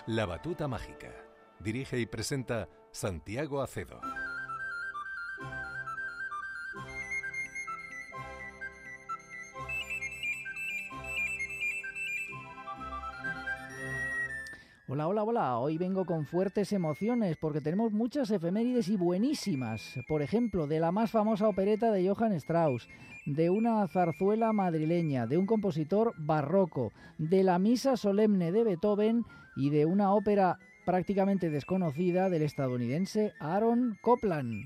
La Batuta Mágica. Dirige y presenta Santiago Acedo. Hola, hola, hola. Hoy vengo con fuertes emociones porque tenemos muchas efemérides y buenísimas. Por ejemplo, de la más famosa opereta de Johann Strauss, de una zarzuela madrileña, de un compositor barroco, de la misa solemne de Beethoven y de una ópera prácticamente desconocida del estadounidense Aaron Copland.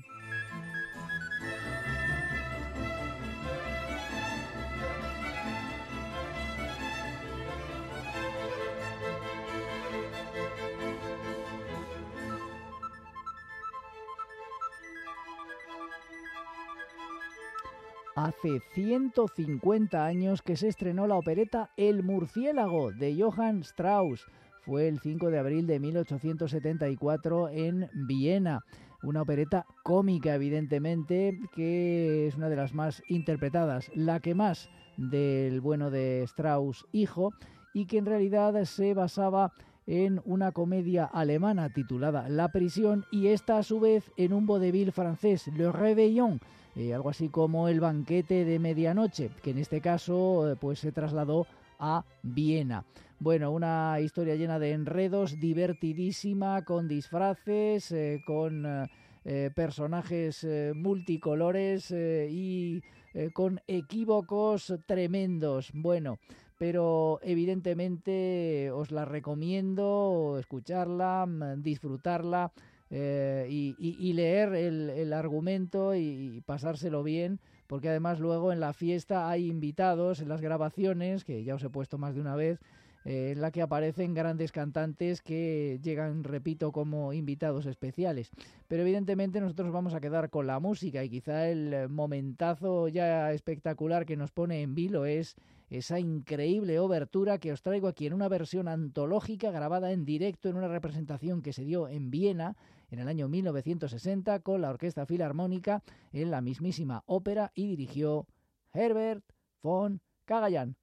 Hace 150 años que se estrenó la opereta El Murciélago de Johann Strauss. Fue el 5 de abril de 1874 en Viena. Una opereta cómica, evidentemente, que es una de las más interpretadas, la que más del bueno de Strauss hijo, y que en realidad se basaba en una comedia alemana titulada La Prisión y esta a su vez en un vodevil francés, Le Réveillon, algo así como El Banquete de Medianoche, que en este caso pues se trasladó a Viena. Bueno, una historia llena de enredos, divertidísima, con disfraces, con personajes multicolores y con equívocos tremendos. Bueno, pero evidentemente os la recomiendo escucharla, disfrutarla y leer el argumento y pasárselo bien, porque además luego en la fiesta hay invitados en las grabaciones, que ya os he puesto más de una vez, en la que aparecen grandes cantantes que llegan, repito, como invitados especiales. Pero evidentemente nosotros vamos a quedar con la música y quizá el momentazo ya espectacular que nos pone en vilo es esa increíble obertura que os traigo aquí en una versión antológica grabada en directo en una representación que se dio en Viena en el año 1960 con la Orquesta Filarmónica en la mismísima ópera y dirigió Herbert von Karajan.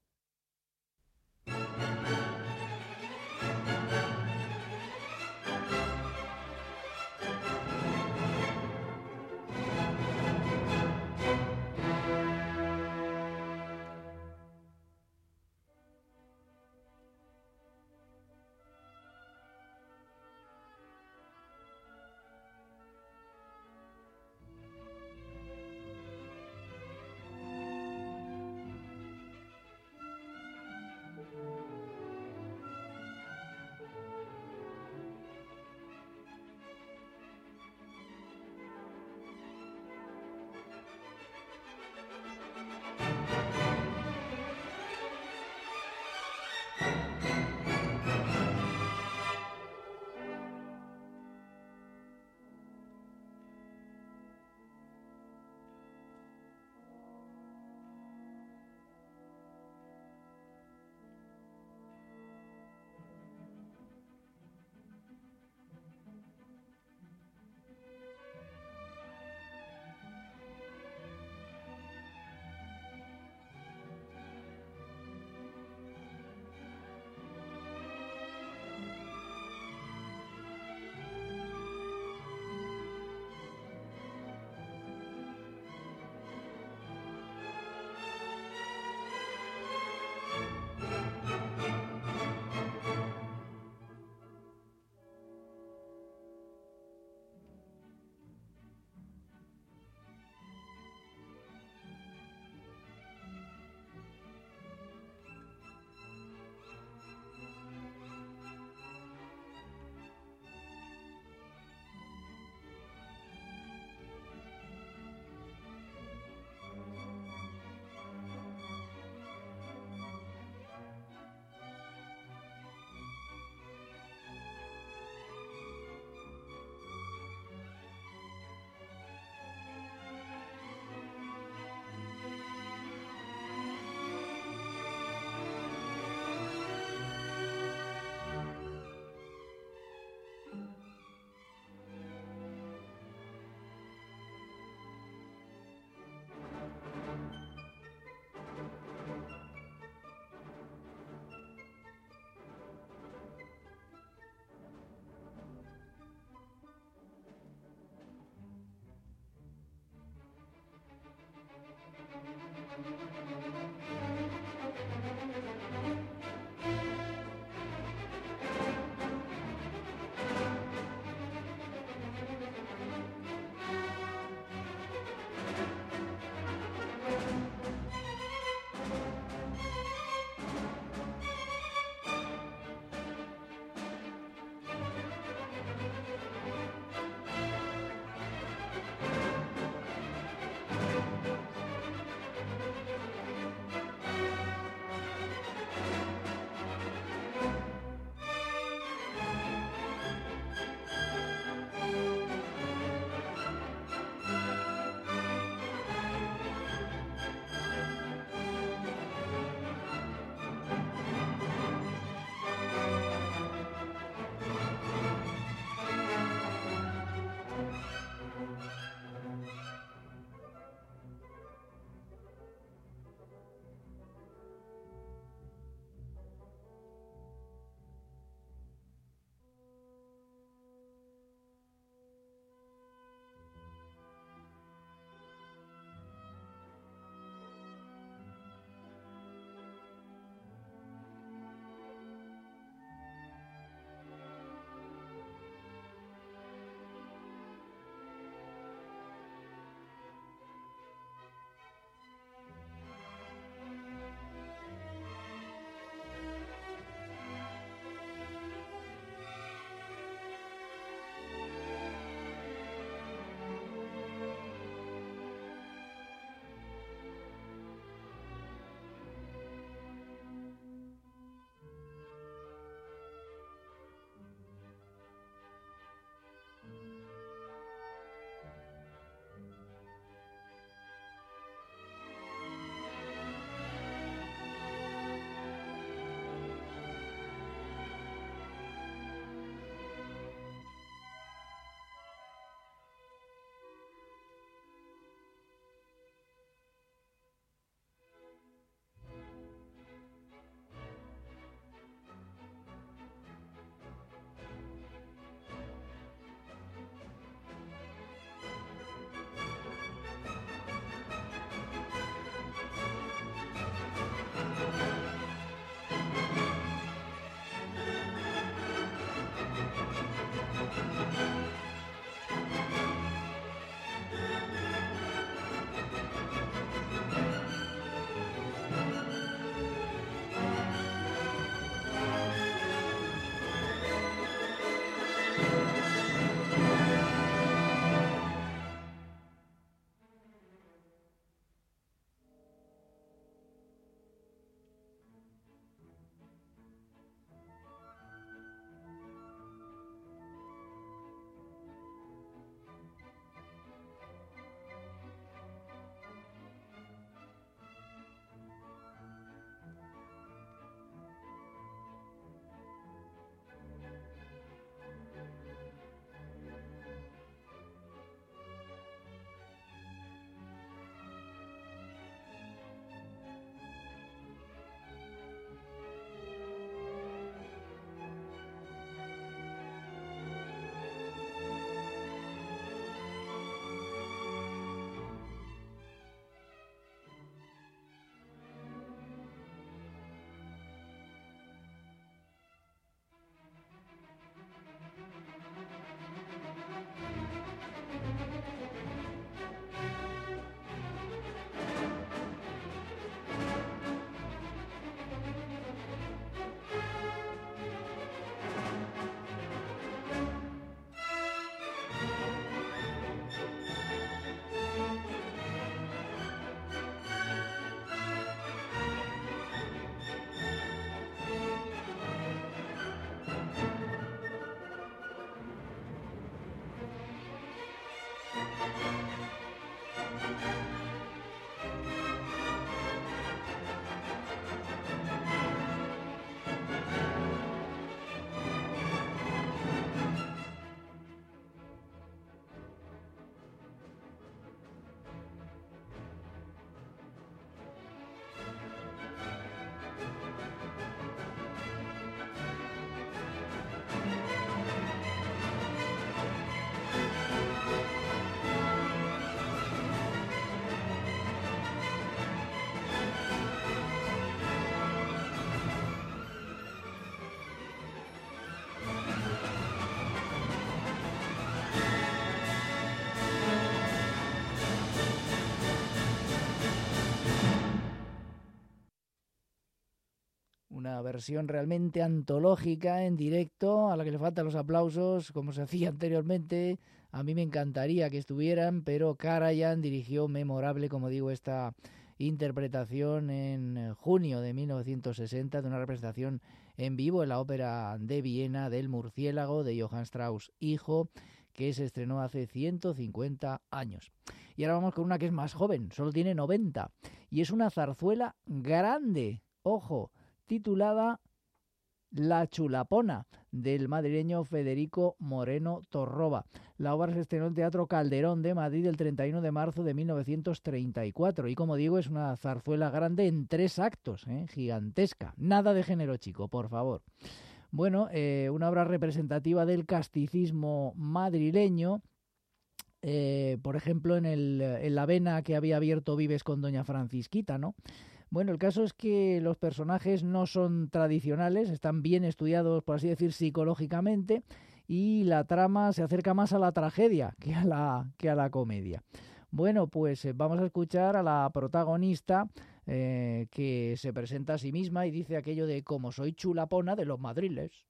una versión realmente antológica en directo, a la que le faltan los aplausos, como se hacía anteriormente. A mí me encantaría que estuvieran, pero Karajan dirigió memorable, como digo, esta interpretación en junio de 1960 de una representación en vivo en la Ópera de Viena del Murciélago de Johann Strauss hijo, que se estrenó hace 150 años. Y ahora vamos con una que es más joven, solo tiene 90, y es una zarzuela grande, ojo, titulada La Chulapona, del madrileño Federico Moreno Torroba. La obra se estrenó en el Teatro Calderón de Madrid el 31 de marzo de 1934 y, como digo, es una zarzuela grande en 3 actos, gigantesca. Nada de género chico, por favor. Bueno, una obra representativa del casticismo madrileño, por ejemplo, en la vena que había abierto Vives con Doña Francisquita, ¿no? Bueno, el caso es que los personajes no son tradicionales, están bien estudiados, por así decir, psicológicamente, y la trama se acerca más a la tragedia que a la comedia. Bueno, pues vamos a escuchar a la protagonista que se presenta a sí misma y dice aquello de como soy chulapona de los madriles.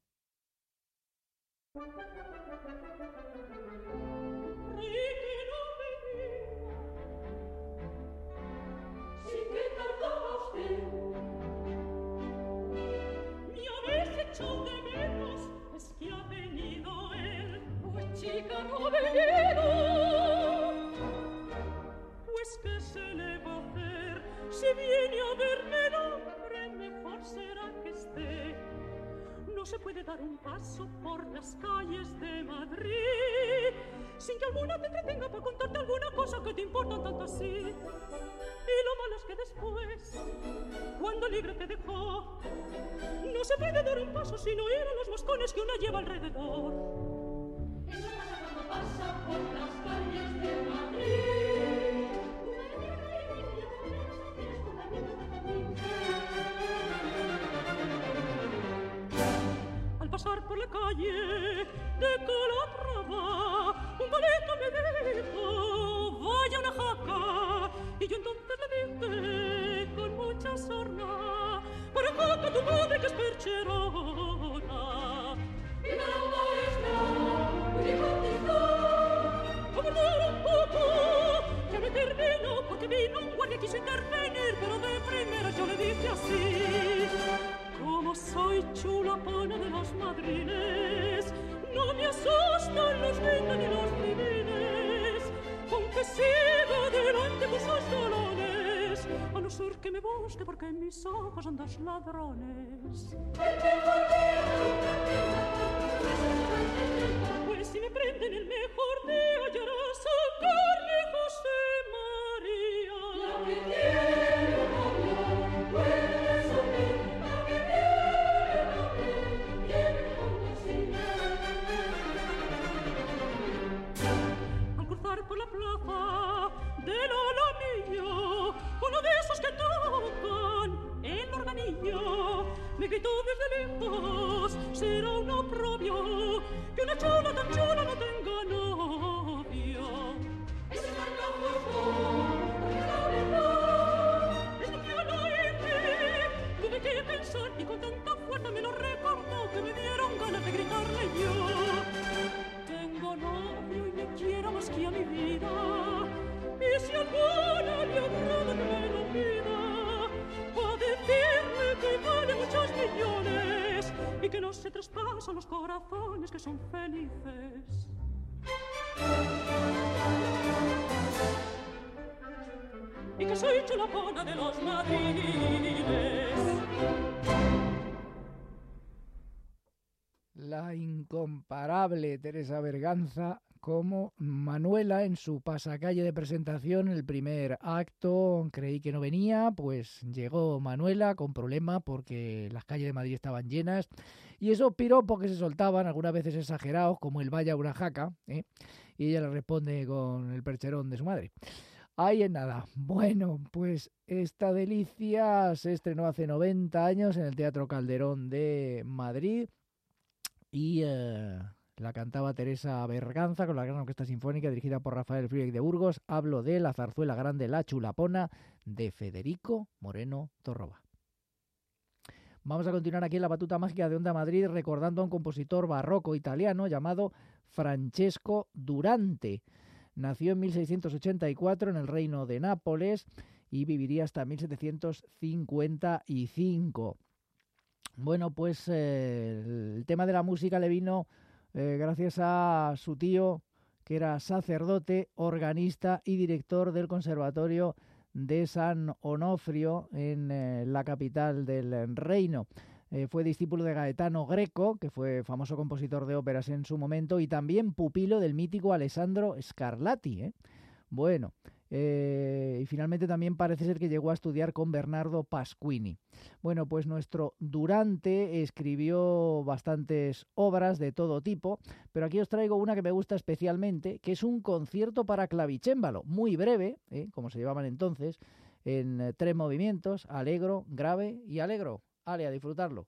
Chica, no ha venido. Pues qué se le va a hacer, si viene a verme el hombre, mejor será que esté. No se puede dar un paso por las calles de Madrid sin que alguna te entretenga para contarte alguna cosa que te importa tanto así. Y lo malo es que después, cuando libre te dejó, no se puede dar un paso sin oír a los moscones que una lleva alrededor. Pasa por las calles de Madrid. Al pasar por la calle de Calatrava, un boleto me dijo, vaya una jaca. Y yo entonces le dije con mucha sorna, para jaca tu madre que es percherona. Y me la maestra, un poco, que me termino, porque vino un guardia quiso intervenir, pero de primera yo le dije así: como soy chulapona de los madriles, no me asustan los guitas ni los civines, aunque siga delante con sus dolones, a no ser que me busque porque en mis ojos son 2 ladrones. Pues si me prenden el mejor día, hallarás a Carmen y José María. La que tiene novio, puede saber. La que tiene novio, tiene novio. Al cruzar por la plaza del Alamillo, uno de esos que tocan el organillo me gritó desde lejos: será un oprobio que una chula tan chula no tenga novio. Ese es el justo, porque es la verdad. Es lo que al oírte tuve que pensar, y con tanta fuerza me lo recordó que me dieron ganas de gritarle yo: tengo novio y me quiero más que a mi vida, y si alguna le agrada que me lo pida, a decirle que vale muchos millones y que no se traspasan los corazones que son felices. Y que soy chulapona de los madriles. La incomparable Teresa Berganza como Manuela en su pasacalle de presentación. El primer acto creí que no venía, pues llegó Manuela con problema porque las calles de Madrid estaban llenas y esos piropos que se soltaban, algunas veces exagerados, como el vaya una jaca, y ella le responde con el percherón de su madre. Ahí en nada. Bueno, pues esta delicia se estrenó hace 90 años en el Teatro Calderón de Madrid y la cantaba Teresa Berganza con la Gran Orquesta Sinfónica dirigida por Rafael Friedrich de Burgos. Hablo de la zarzuela grande La Chulapona de Federico Moreno Torroba. Vamos a continuar aquí en la batuta mágica de Onda Madrid recordando a un compositor barroco italiano llamado Francesco Durante. Nació en 1684 en el Reino de Nápoles y viviría hasta 1755. Bueno, pues el tema de la música le vino gracias a su tío, que era sacerdote, organista y director del Conservatorio de San Onofrio en la capital del reino. Fue discípulo de Gaetano Greco, que fue famoso compositor de óperas en su momento, y también pupilo del mítico Alessandro Scarlatti. Bueno, y finalmente también parece ser que llegó a estudiar con Bernardo Pasquini. Bueno, pues nuestro Durante escribió bastantes obras de todo tipo, pero aquí os traigo una que me gusta especialmente, que es un concierto para clavicémbalo, muy breve, como se llevaban entonces, en 3 movimientos, allegro, grave y allegro. Ale, a disfrutarlo.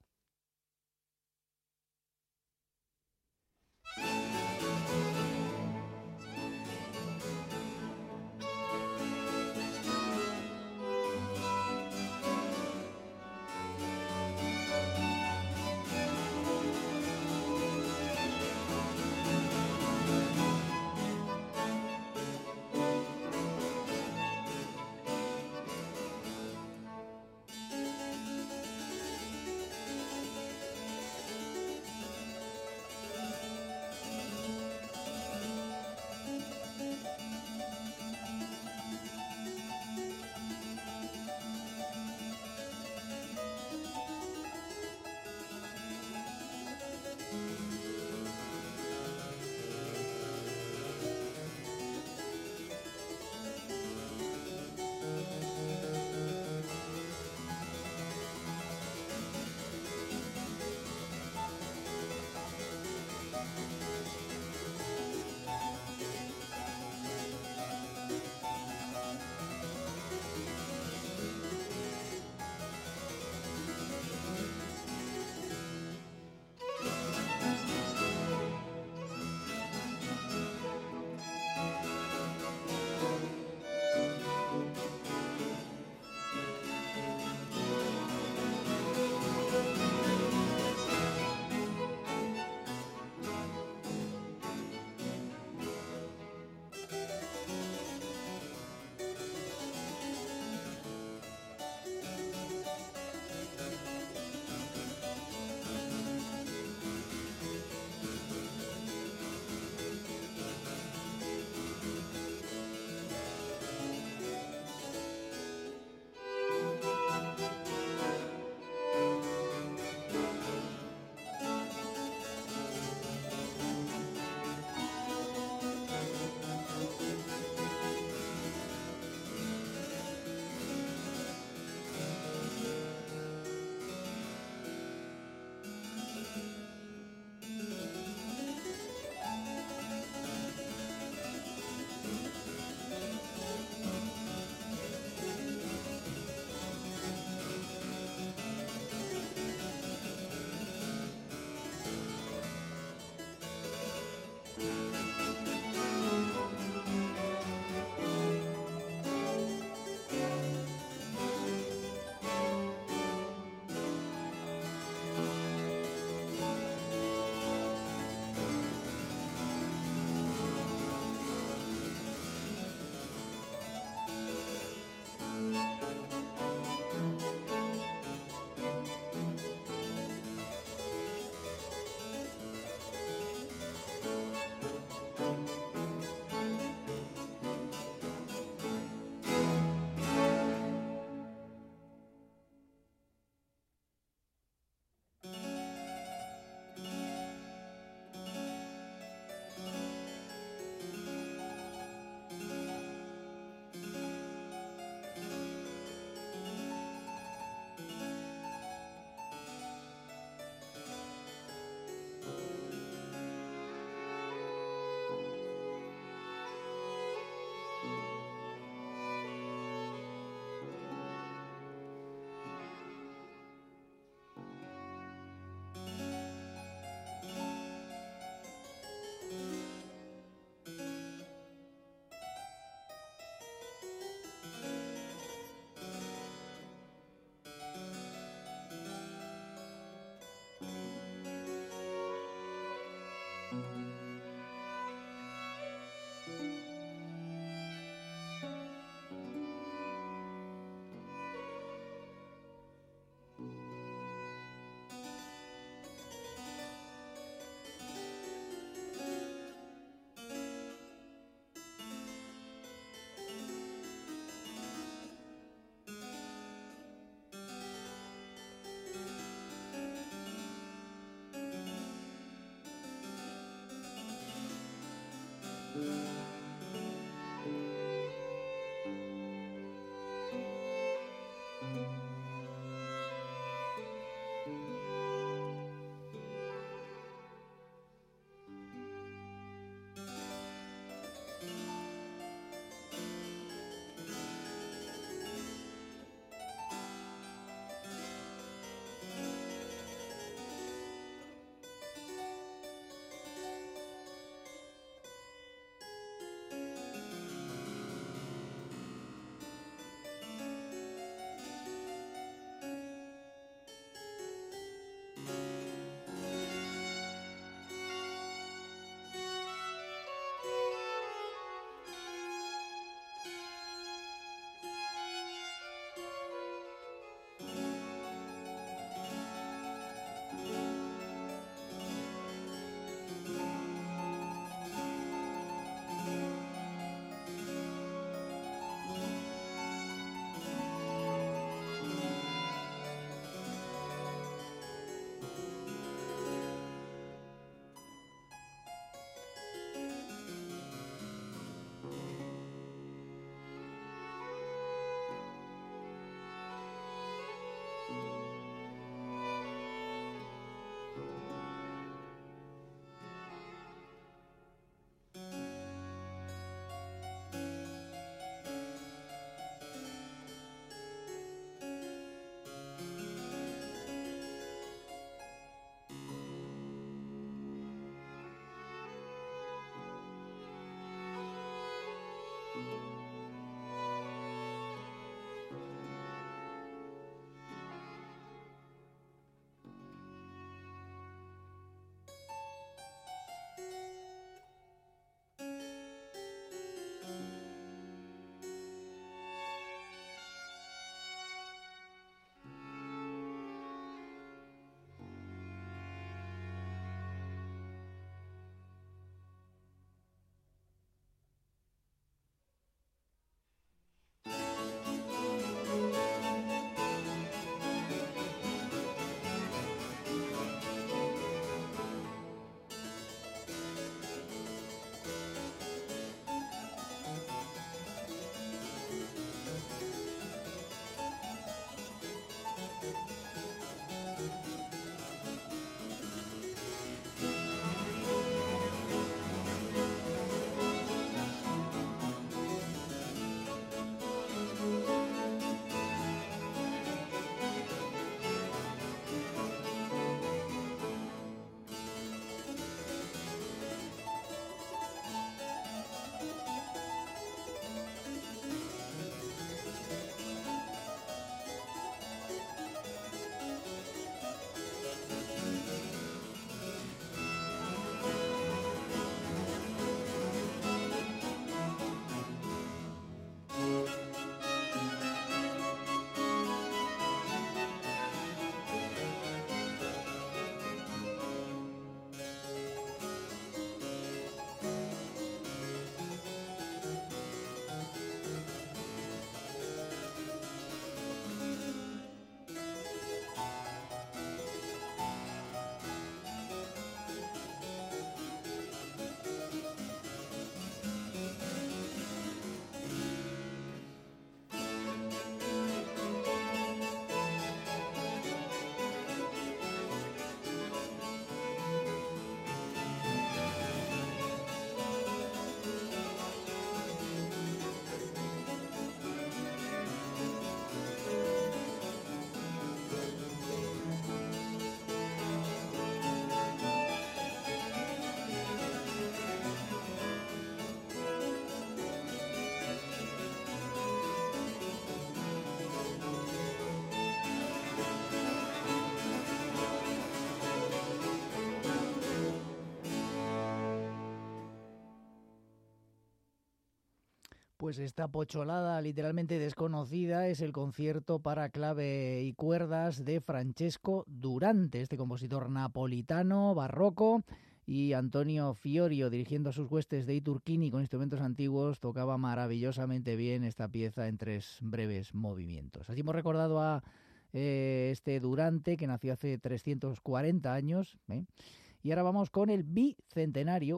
Pues esta pocholada literalmente desconocida es el concierto para clave y cuerdas de Francesco Durante, este compositor napolitano, barroco, y Antonio Fiorio, dirigiendo a sus huestes de Iturquini con instrumentos antiguos, tocaba maravillosamente bien esta pieza en 3 breves movimientos. Así hemos recordado a este Durante, que nació hace 340 años, Y ahora vamos con el bicentenario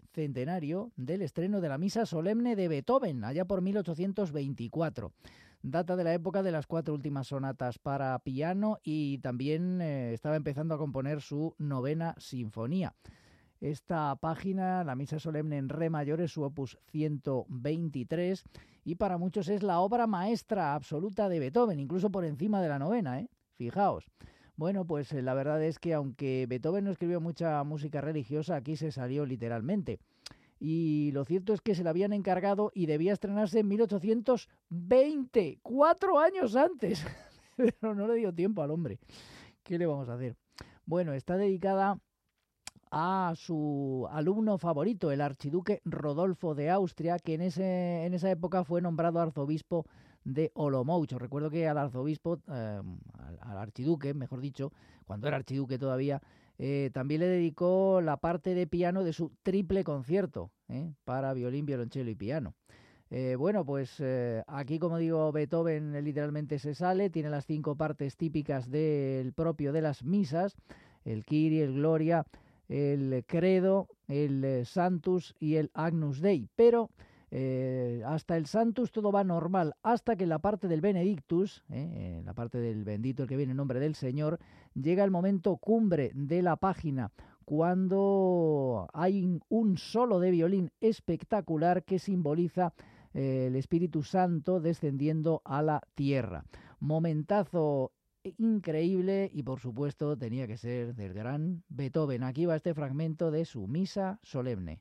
del estreno de la Misa Solemne de Beethoven, allá por 1824. Data de la época de las 4 últimas sonatas para piano y también estaba empezando a componer su 9ª sinfonía. Esta página, la Misa Solemne en Re mayor, es su opus 123 y para muchos es la obra maestra absoluta de Beethoven, incluso por encima de la 9ª, Fijaos. Bueno, pues la verdad es que aunque Beethoven no escribió mucha música religiosa, aquí se salió literalmente. Y lo cierto es que se la habían encargado y debía estrenarse en 1820, 4 años antes. Pero no le dio tiempo al hombre. ¿Qué le vamos a hacer? Bueno, está dedicada a su alumno favorito, el archiduque Rodolfo de Austria, que en esa época fue nombrado arzobispo de Olomouc. Os recuerdo que al arzobispo, al archiduque, mejor dicho, cuando era archiduque todavía, también le dedicó la parte de piano de su triple concierto para violín, violonchelo y piano. Bueno, pues aquí, como digo, Beethoven literalmente se sale, tiene las 5 partes típicas del propio de las misas, el Kyrie, el Gloria, el Credo, el Sanctus y el Agnus Dei, pero hasta el Sanctus todo va normal, hasta que en la parte del Benedictus, en la parte del bendito el que viene en nombre del Señor, llega el momento cumbre de la página, cuando hay un solo de violín espectacular que simboliza el Espíritu Santo descendiendo a la tierra. Momentazo increíble y por supuesto tenía que ser del gran Beethoven. Aquí va este fragmento de su Misa Solemne.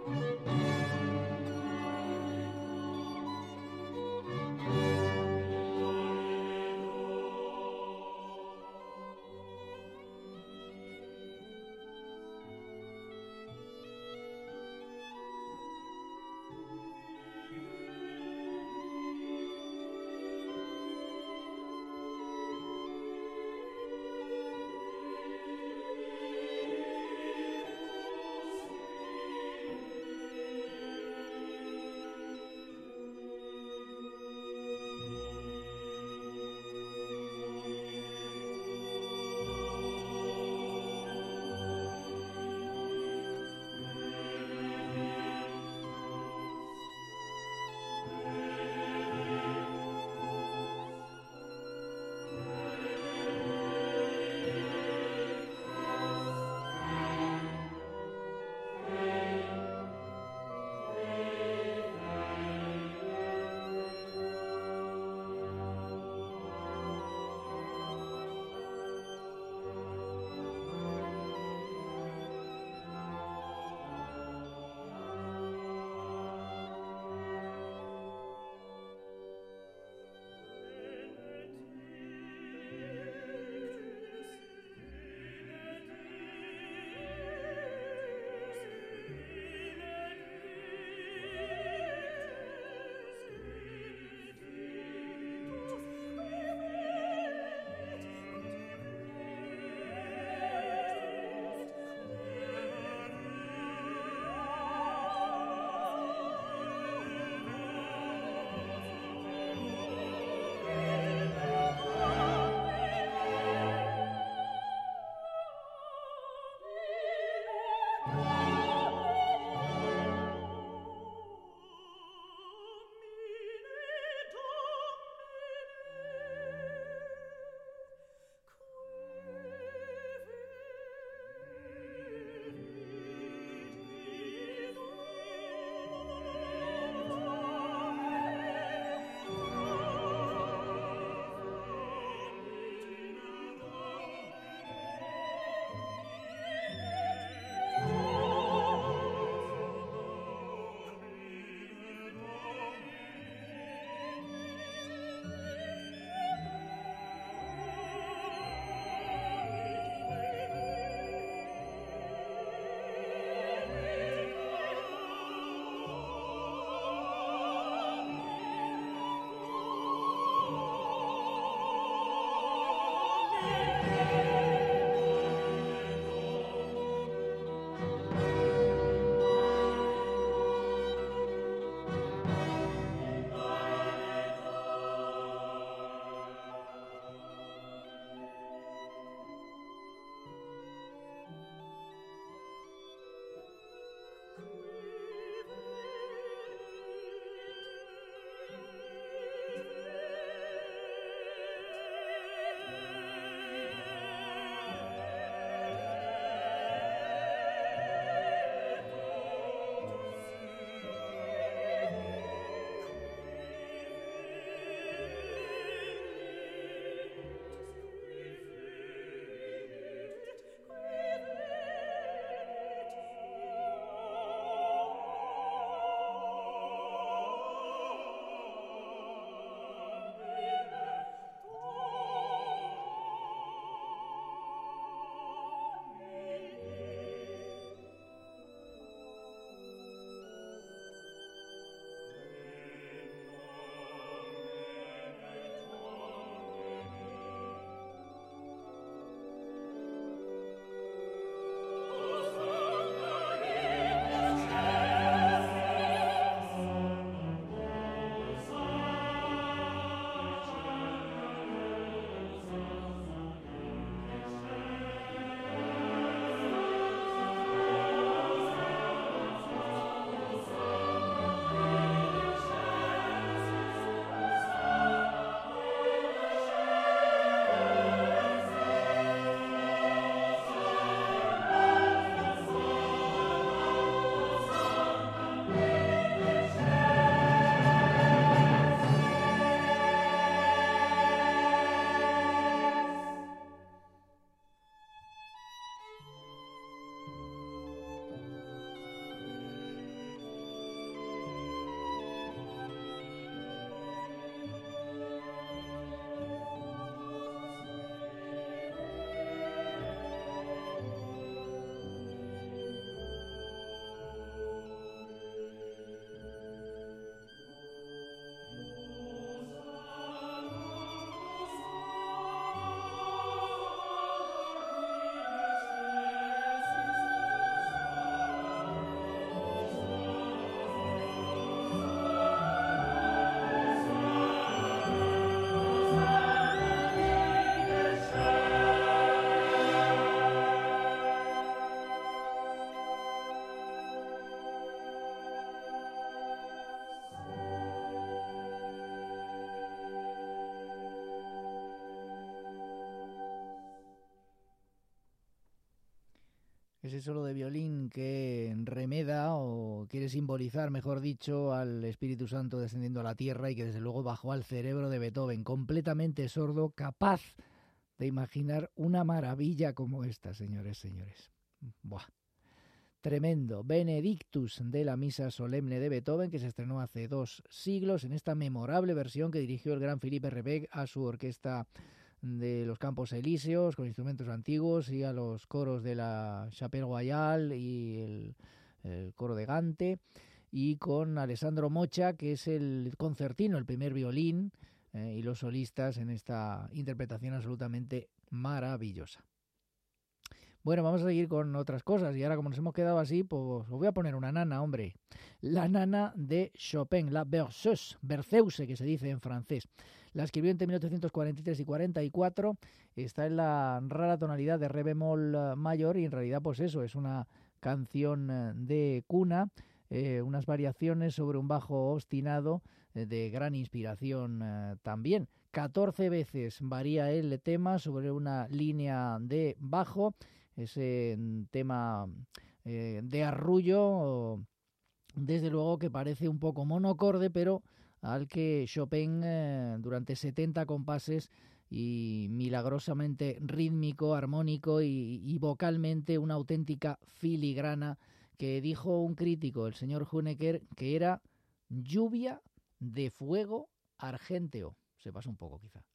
Thank you. Ese solo de violín que remeda o quiere simbolizar, mejor dicho, al Espíritu Santo descendiendo a la tierra y que desde luego bajó al cerebro de Beethoven, completamente sordo, capaz de imaginar una maravilla como esta, señores. Buah. Tremendo. Benedictus de la Misa Solemne de Beethoven, que se estrenó hace 2 siglos en esta memorable versión que dirigió el gran Philippe Rebec a su orquesta de los Campos Elíseos con instrumentos antiguos y a los coros de la Chapelle Royale y el coro de Gante, y con Alessandro Mocha, que es el concertino, el primer violín, y los solistas en esta interpretación absolutamente maravillosa. Bueno, vamos a seguir con otras cosas y ahora, como nos hemos quedado así, pues os voy a poner una nana, hombre. La nana de Chopin, la Berceuse, que se dice en francés. La escribió entre 1843 y 44, está en la rara tonalidad de re bemol mayor y en realidad pues eso, es una canción de cuna, unas variaciones sobre un bajo obstinado de gran inspiración también. 14 veces varía el tema sobre una línea de bajo, ese tema de arrullo, desde luego que parece un poco monocorde, pero al que Chopin durante 70 compases y milagrosamente rítmico, armónico y vocalmente una auténtica filigrana, que dijo un crítico, el señor Huneker, que era lluvia de fuego argénteo. Se pasa un poco quizá.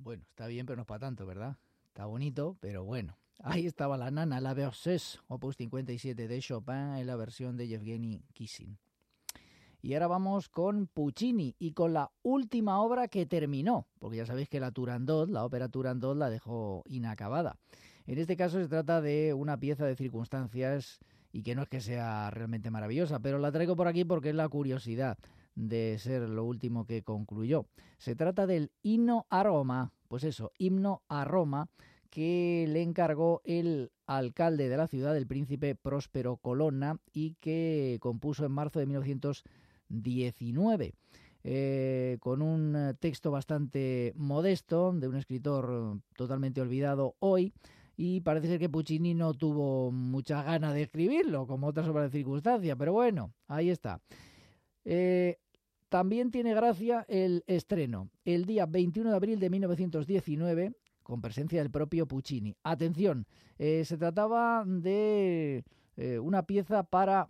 Bueno, está bien, pero no es para tanto, ¿verdad? Está bonito, pero bueno. Ahí estaba la nana, la Berceuse, opus 57 de Chopin en la versión de Yevgeny Kissin. Y ahora vamos con Puccini y con la última obra que terminó, porque ya sabéis que la Turandot, la ópera Turandot, la dejó inacabada. En este caso se trata de una pieza de circunstancias y que no es que sea realmente maravillosa, pero la traigo por aquí porque es la curiosidad de ser lo último que concluyó. Se trata del Himno a Roma, pues eso, Himno a Roma, que le encargó el alcalde de la ciudad, el príncipe Próspero Colonna, y que compuso en marzo de 1919, con un texto bastante modesto de un escritor totalmente olvidado hoy, y parece ser que Puccini no tuvo muchas ganas de escribirlo, como otras obras de circunstancia, pero bueno, ahí está. También tiene gracia el estreno, el día 21 de abril de 1919, con presencia del propio Puccini. Atención, se trataba de una pieza para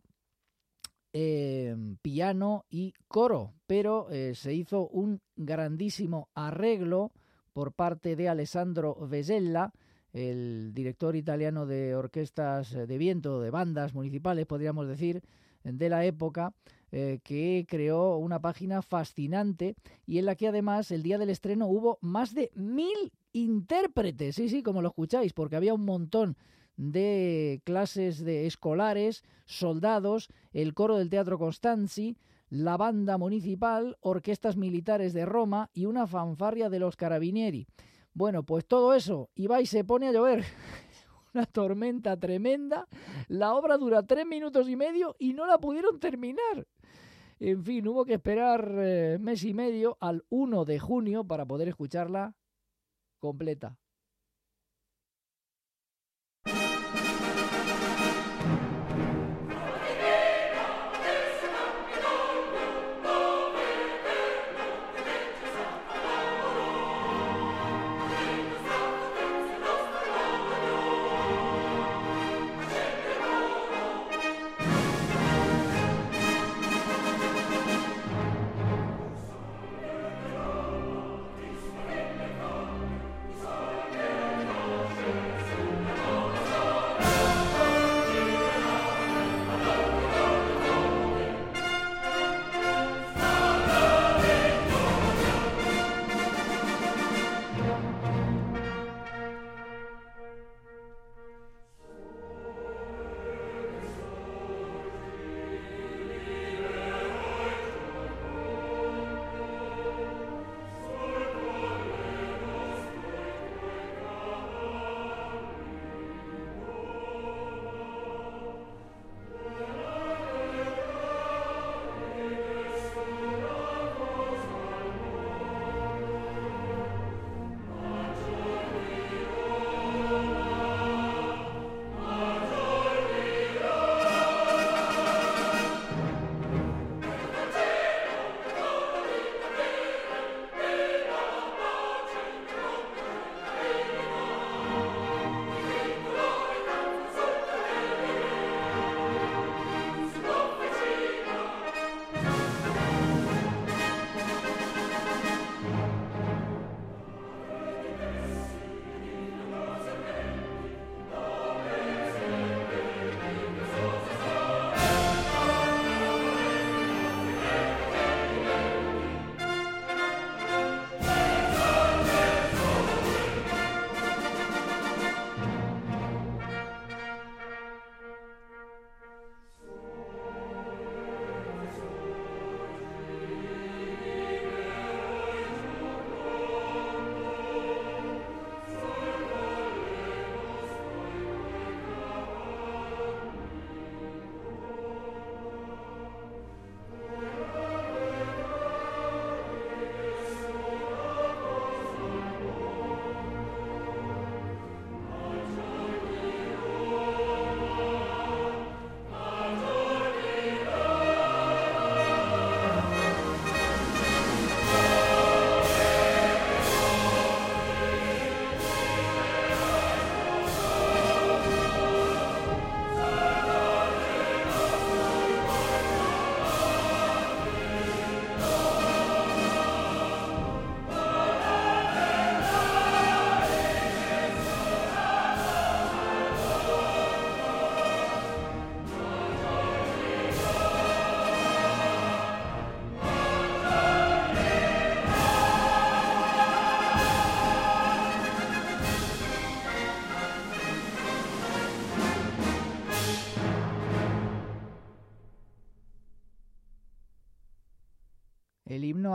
piano y coro, pero se hizo un grandísimo arreglo por parte de Alessandro Vesella, el director italiano de orquestas de viento, de bandas municipales, podríamos decir, de la época, que creó una página fascinante y en la que además el día del estreno hubo más de 1000 intérpretes, sí, como lo escucháis, porque había un montón de clases de escolares, soldados, el coro del Teatro Costanzi, la banda municipal, orquestas militares de Roma y una fanfarria de los carabinieri. Bueno, pues todo eso, y va y se pone a llover. Una tormenta tremenda, la obra dura 3 minutos y medio y no la pudieron terminar. En fin, hubo que esperar mes y medio al 1 de junio para poder escucharla completa.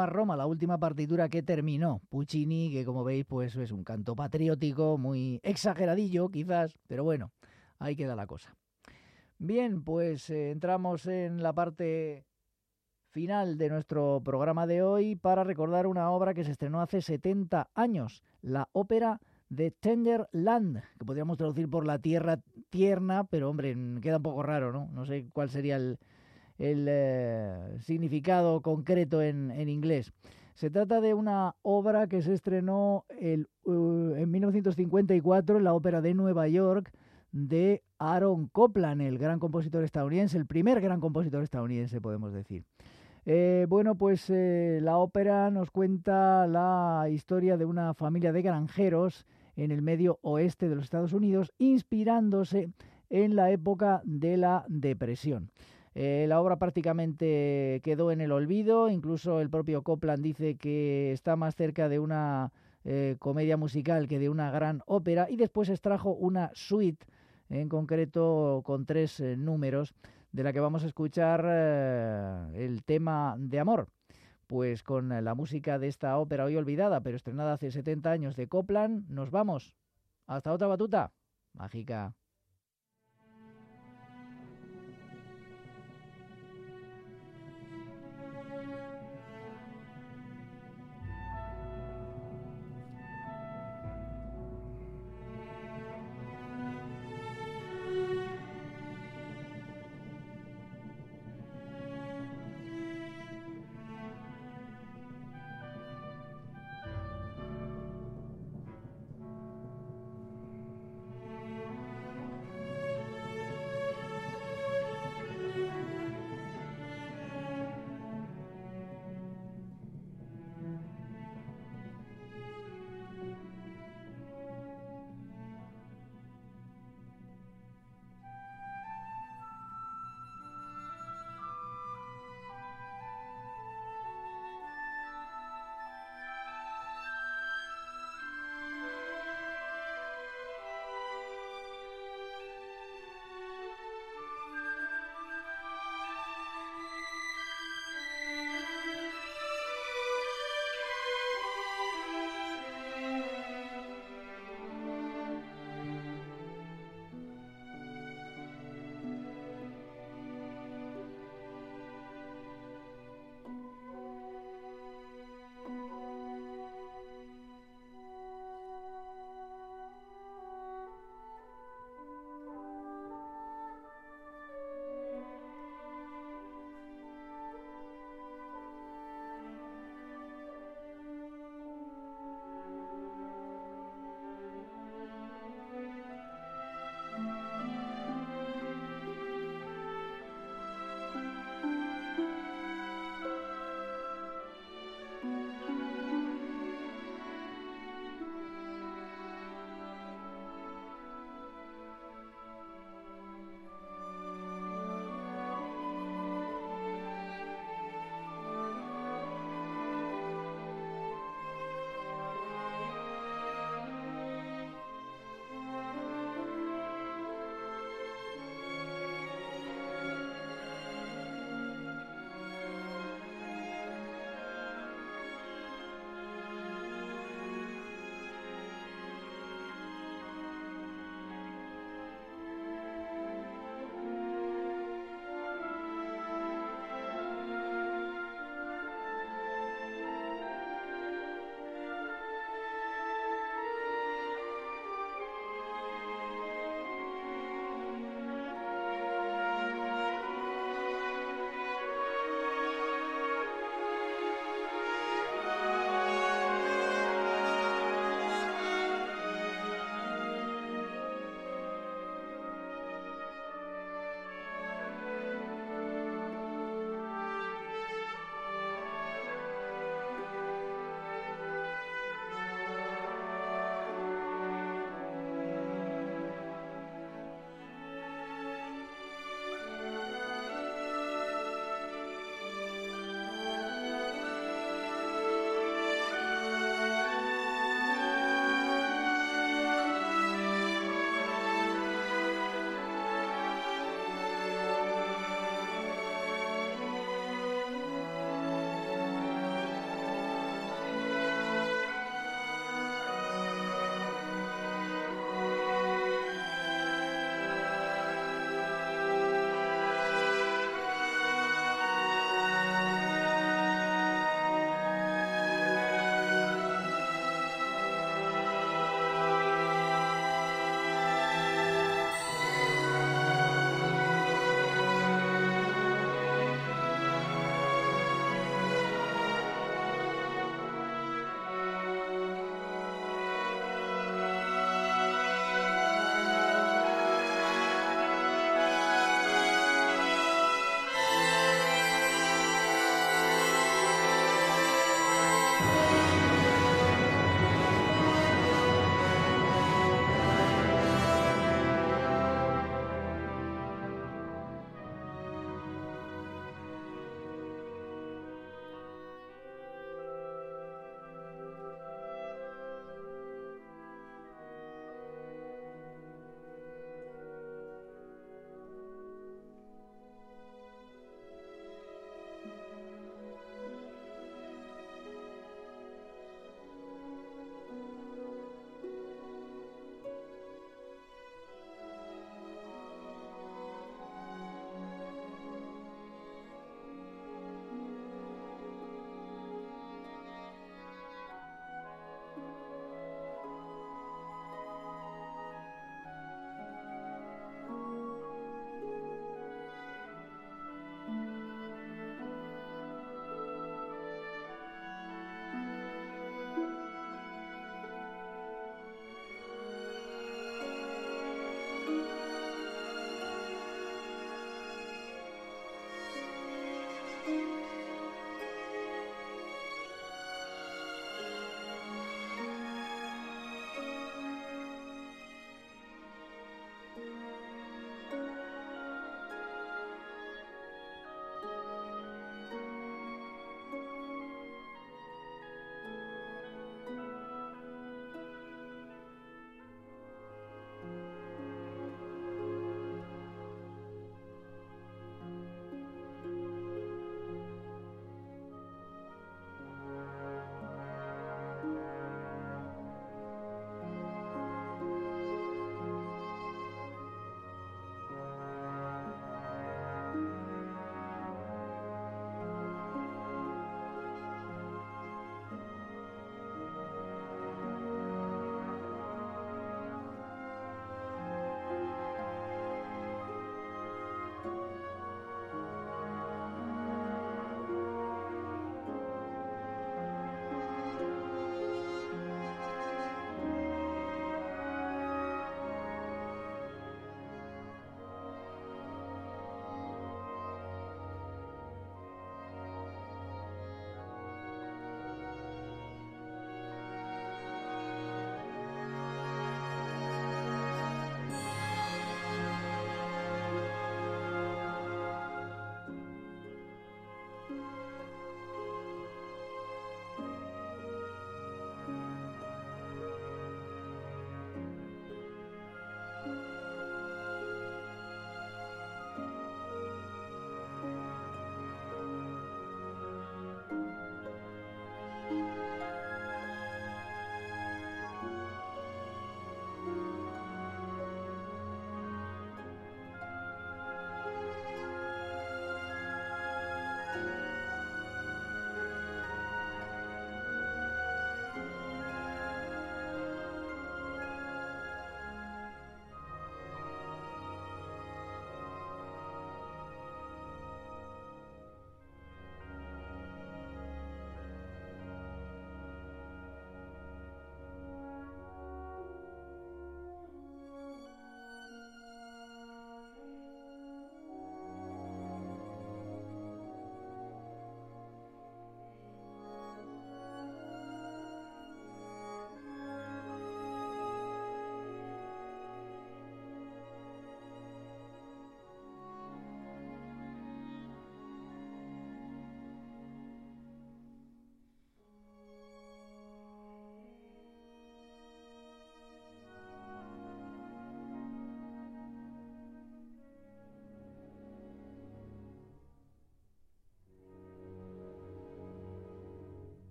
a Roma, la última partitura que terminó Puccini, que como veis pues es un canto patriótico muy exageradillo quizás, pero bueno, ahí queda la cosa. Bien, pues entramos en la parte final de nuestro programa de hoy para recordar una obra que se estrenó hace 70 años, la ópera de Tender Land, que podríamos traducir por La Tierra Tierna, pero hombre, queda un poco raro, ¿no? No sé cuál sería el significado concreto en inglés. Se trata de una obra que se estrenó en 1954 en la Ópera de Nueva York de Aaron Copland, el gran compositor estadounidense, el primer gran compositor estadounidense, podemos decir. La ópera nos cuenta la historia de una familia de granjeros en el medio oeste de los Estados Unidos, inspirándose en la época de la Depresión. La obra prácticamente quedó en el olvido, incluso el propio Copland dice que está más cerca de una comedia musical que de una gran ópera, y después extrajo una suite, en concreto con 3 números, de la que vamos a escuchar el tema de amor, pues con la música de esta ópera hoy olvidada, pero estrenada hace 70 años de Copland. Nos vamos. Hasta otra batuta mágica.